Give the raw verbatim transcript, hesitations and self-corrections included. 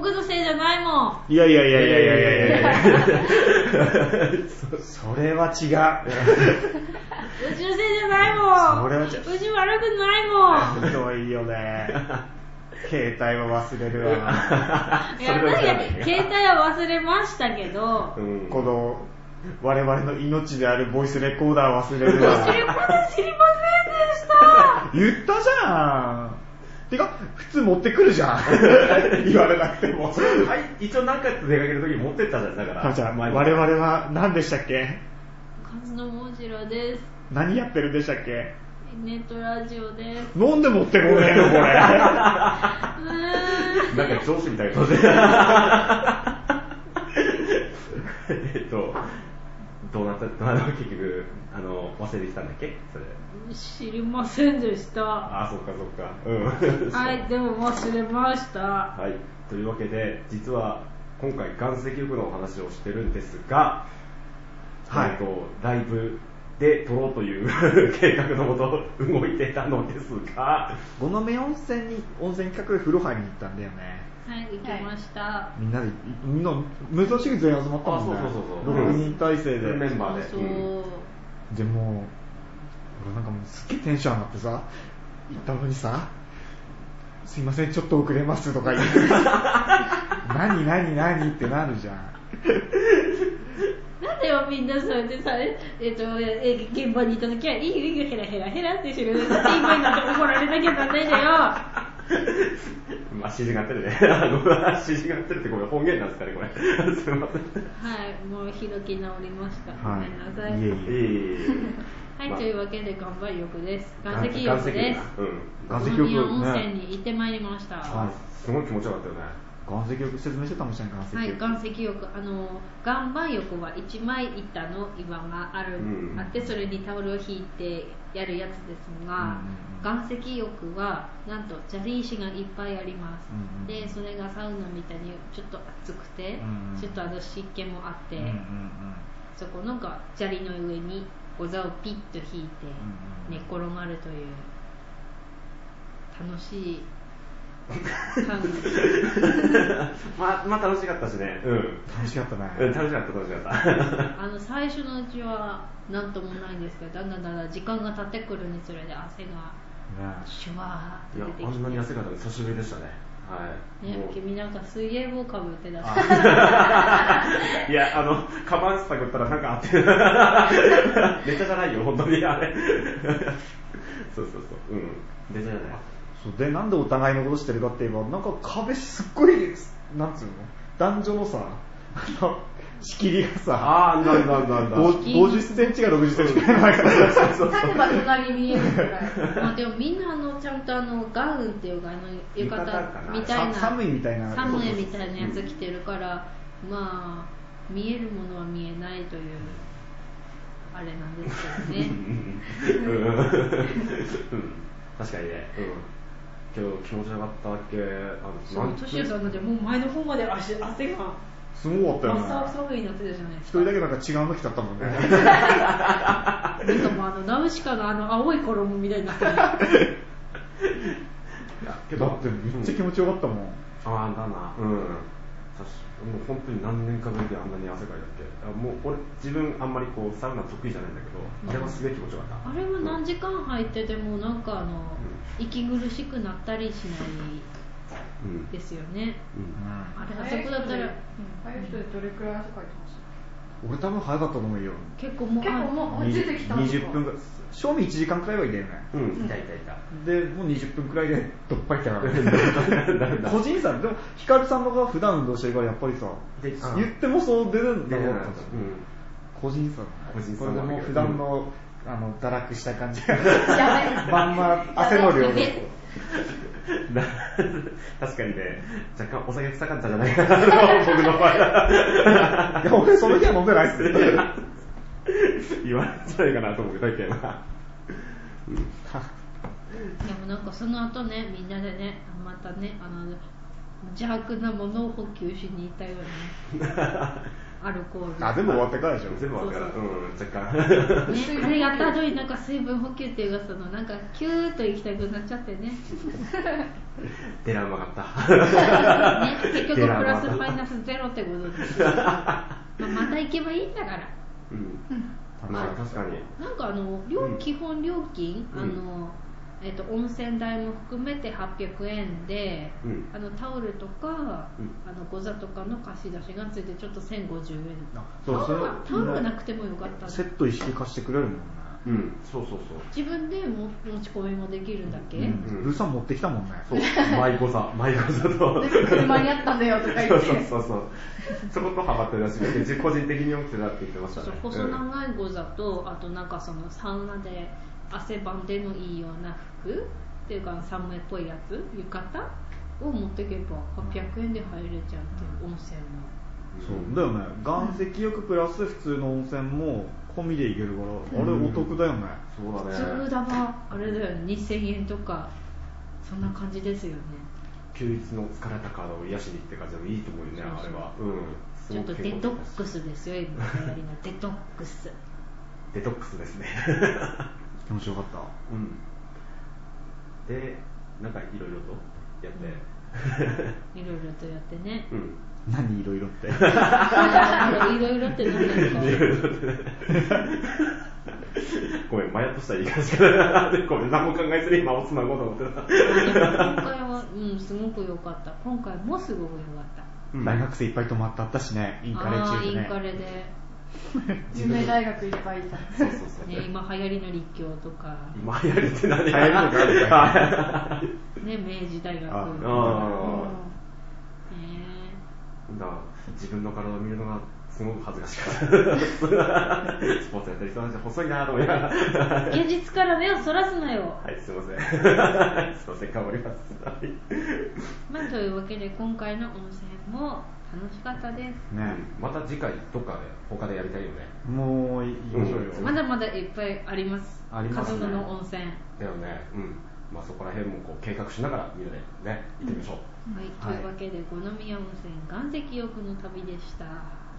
僕のせいじゃないもん。 いやいやいやいやいやいやいやいやそれは違う。うちのせいじゃないもん。 それは違う。 うち悪くないもん。 ひどいよね。携帯を忘れるわ。 いや、なんか携帯は忘れましたけど、 うん、この我々の命であるボイスレコーダー忘れるわ。 ボイスレコーダー知りませんでした。 言ったじゃん。てか普通持ってくるじゃん。言われなくても。 はい、一応何回出かけるとき持ってったじゃん。だからじゃあ我々は何でしたっけ？ カズノモジラです。 何やってるんでしたっけ？ ネットラジオです。 なんで持ってこねえのこれ。 なんか上司みたいな顔で。えっとどうなったどうなった結局あの忘れてきたんだっけそれ。 知りませんでした。 あ、そっかそっか。うん。 はい、でも忘れました。 はい。というわけで実は今回岩石浴のお話をしてるんですが、はい、えっとライブで撮ろうという計画のもと動いてたのですが、 五目温泉に温泉企画で風呂入りに行ったんだよね。 はい、行きました。はい、 みんなでみんな珍しく全員集まったもんね。 あ、そうそうそうそう。 ろくにん体制でメンバーで。 そうそう、うん、 でも俺なんかもうすっげえテンション上がってさ、行ったのにさ、すいませんちょっと遅れますとか言って何何何ってなるじゃん。 なんでよみんなそうやってさ、えっと、え現場に行った時はいいよいいよヘラヘラヘラってしてる。だって今になって怒られなきゃなんないんだよ。 まあ指示が合ってるね。あの指示が合ってるってこれ方言なんですかねこれ。すみません。 はい、もう開き直りました。ごめんなさい。 いえいえ。 はい、まあ、というわけで岩盤浴です。岩石浴です。 岩石浴、ね、 温泉に行ってまいりました。 はい、すごい気持ちよかったよね。 岩石浴説明してたもんね。 はい、岩石浴、あの岩盤浴はいちまい板の岩がある、うん、あってそれにタオルを引いてやるやつですが、うん、岩石浴はなんと砂利石がいっぱいあります。うん、でそれがサウナみたいにちょっと熱くて、うん、ちょっとあの湿気もあって、うん、そこのが砂利の上にゴザをピッと引いて寝転がるという楽しいまあ、まあ楽しかったしね。うん。 楽しかったね。 うん、楽しかった楽しかった。 あの最初のうちはなんともないんですけど、だんだんだんだん時間が経ってくるにつれて汗がシュワーって出てきて。いや、 あんなに汗が出たの久しぶりでしたね。はい。 ね、君なんか水泳帽かぶって出していや、あのカバンスタグったらなんかあってネタじゃないよ本当にあれそうそうそう、うん、ネタじゃない。 そうで、なんでお互いのことしてるかって言えば、なんか壁すっごいなんつうの男女のさ仕切りがさ、 あーなんだなんだごじゅっセンチがろくじゅっセンチぐらいないから立てば隣見えるくらいまあでもみんなあのちゃんとあのガウンっていうかあの浴衣みたいな寒いみたいな寒いみたいなやつ着てるから、うん、まあ見えるものは見えないというあれなんですけどね確かにね、うん今日気持ちよかったっけ。あのそう、トシヤさんなんてもう前の方まで汗がすごかったよね。 真っ青になってたじゃないですか。一人だけなんか違うの着ちゃったもんね。 なんかもうあのナウシカのあの青い衣みたいになってる。いやけどだってめっちゃ気持ちよかったもん。うん、 ああだな。うん。もう本当に何年かぶりであんなに汗かいたっけ。もう俺自分あんまりこうサウナ得意じゃないんだけど、うん、あれはすげえ気持ちよかった。 あれは何時間入っててもなんかあの、うん、息苦しくなったりしないですよね。うんうん、あれあそこだったら早い人でどれくらい汗かいてます？ 俺多分早かったと思うよ。 結構もう結構もう出てきたにじゅっぷんぐらい。正味いちじかんくらいはいたよね。 うん、いたいたいた。 でもうにじゅっぷんくらいでどっぱいったから。個人差でもヒカルさんのが普段運動してるからやっぱりさ、言ってもそう出るんだろうな。個人差。個人差。これでもう普段のあの堕落した感じがまんま汗の量で。 確かにね、若干お酒臭かったじゃないかな僕の場合は。 いや俺その日は飲んでないっすよ。 言われるんじゃないかなと思うだけどな。 でもなんかその後ね、みんなでね、またね、あの邪悪なものを補給しに行ったよね。あアルコール。 あ、全部終わってからでしょ。 全部終わってから、 そううん、若干。 ね、あれやった後になんか水分補給っていうか、そのなんかキューッと行きたくなっちゃってね。 デラうまかった。 ね、結局プラスマイナスゼロってことですよ。まあ、また行けばいいんだから。 うん。まあ確かに。 なんかあの料、うん、基本料金、あの、 うんえー、と温泉代も含めてはっぴゃくえんで、 うん、 あのタオルとか、うん、あのゴザとかの貸し出しがついてちょっとせんごじゅうえん。 そうそう、 タオルなくてもよかった、ね、 セット一式貸してくれるもんね。 うん、そうそうそう。 自分でも持ち込みもできるだけ。うんうん、ブーさん持ってきたもんね。 そう、マイゴザ、マイゴザと。 車にあったんだよとか言って。 そうそうそうそう。そことハマってるらしいけど、個人的に起きてたって言ってましたね。 そうそう、細長いゴザと、あとなんかそのサウナで汗ばんでもいいような服っていうか寒いっぽいやつ、浴衣を持っていけばはっぴゃくえんで入れちゃうっていう温泉も。 そうだよね。岩石浴プラス普通の温泉も込みでいけるから、うん、あれお得だよね。 そうだね。 普通だわ、あれだよね、にせんえんとかそんな感じですよね。 休日の疲れた体を癒しにって感じでもいいと思うよね、あれは。うん。 ちょっとデトックスですよ、今流行りのデトックス。 デトックスですね。 面白かった。 うん。で、なんかいろいろとやって。 いろいろとやってね。 うん。 何いろいろって。 いろいろって何ですか。 いろいろって。ごめん、迷っとしたらいい感じかな。ごめん、何も考えずに今をつなごうと思ってた。 今回は、うん、すごく良かった。今回もすごく良かった。 うん、大学生いっぱい泊まってあったしね、インカレ中でね。 インカレで。 夢大学いっぱいいた。 そうそうそう。 ね、今流行りの立教とか。 今流行りって何？ 流行りのがあるね、明治大学。ああ。 ね、 だ自分の体を見るのがすごく恥ずかしかった。スポーツやったり人たち細いなと思いながら。 現実から目をそらすなよ。 はい、すいません。すいません、頑張ります。 まあ、というわけで今回の温泉も楽しかったです。 ね、 また次回どっかで他でやりたいよね。 もう行きましょうよ。 まだまだいっぱいあります。 ありますね。 数の温泉。 だよね。うん。まあそこら辺もこう計画しながらみんなでね行ってみましょう。 はい、というわけで五宮温泉岩石浴の旅でした。